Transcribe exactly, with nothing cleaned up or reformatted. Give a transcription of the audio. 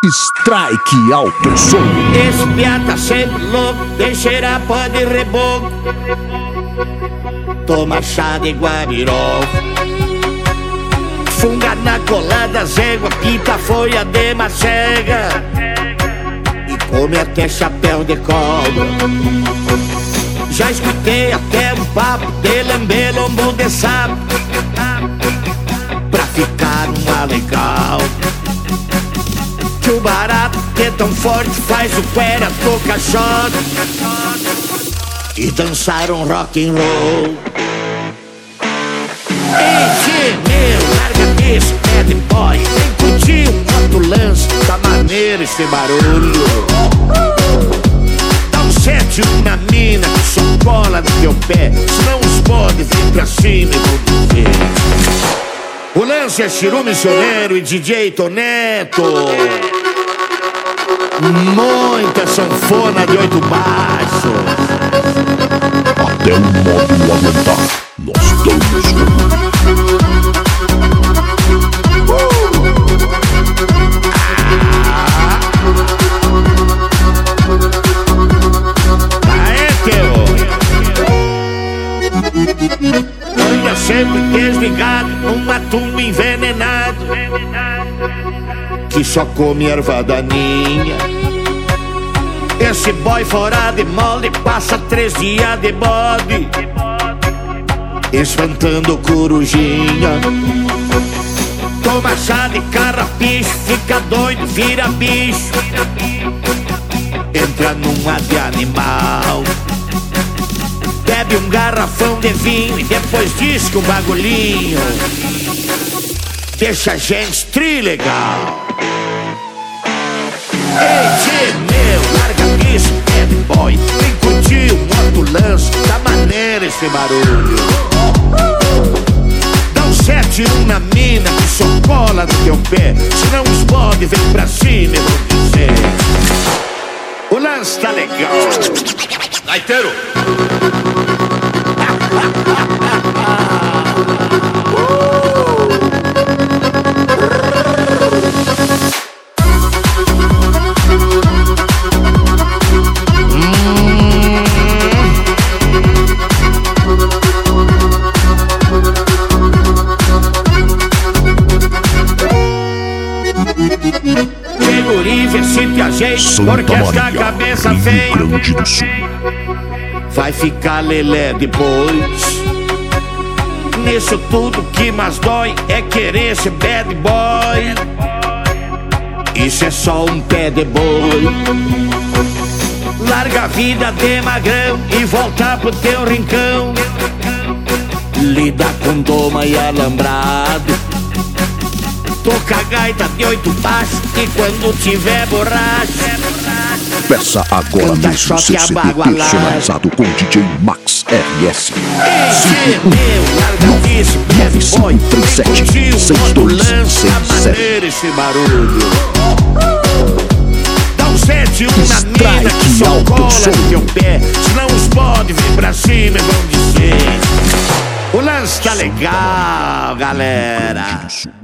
Strike Alto Som. Esse piá tá sempre louco, tem cheira pó de reboco. Toma chá de guabirol, funga na colada, zégua, pinta folha de macega e come até chapéu de cobra. Já escutei até um papo de lamber lombo de sapo pra ficar uma legal. Que o barato que é tão forte faz o cuera tocar shot e dançar um rock and roll. Ei, tchê, meu, larga isso, bad boy. Vem curtir um outro lance, tá maneiro esse barulho. Dá um sete na mina que só cola no teu pé, senão os podes vir pra cima e vão dizer. O lance é Chiru Missioneiro e D J Toneto. Muita sanfona de oito baixos. Até o módulo aguentar, nós estamos com... Anda sempre desligado, uma tumba envenenado que só come erva daninha. Esse boy fora de molde passa três dias de bode espantando corujinha. Toma chá de carrapicho, fica doido, vira bicho, entra numa de animal. Bebe um garrafão de vinho e depois diz que o bagulhinho deixa a gente trilegal. Ei, tchê, meu, larga isso, bad boy. Vem curtir um outro lance, tá maneiro esse barulho. Dá um sete um na mina que só cola no teu pé, senão os bode vem pra cima e vão dizer. O lance tá legal. Gaiteiro! Guri, vê se te ajeita, porque esta cabeça Rio feia Grande do Sul. vai ficar lelé depois. Nisso tudo que mais dói é querer ser bad boy. Isso é só um pé de boi. Larga a vida de magrão e volta pro teu rincão. Lida com doma e alambrado. Toca gaita de oito baixos e quando tiver borracha, Peça agora canta mesmo só seu que a C D bagua lá. personalizado com D J Max R S. Ei, meu, larga disso, bad boy. três sete seis dois seis Tá zero. maneiro esse barulho. Dá um sete um na mina que só Alto cola Som. no teu pé, senão os bode vir pra cima e vão dizer. O lance tá legal, galera.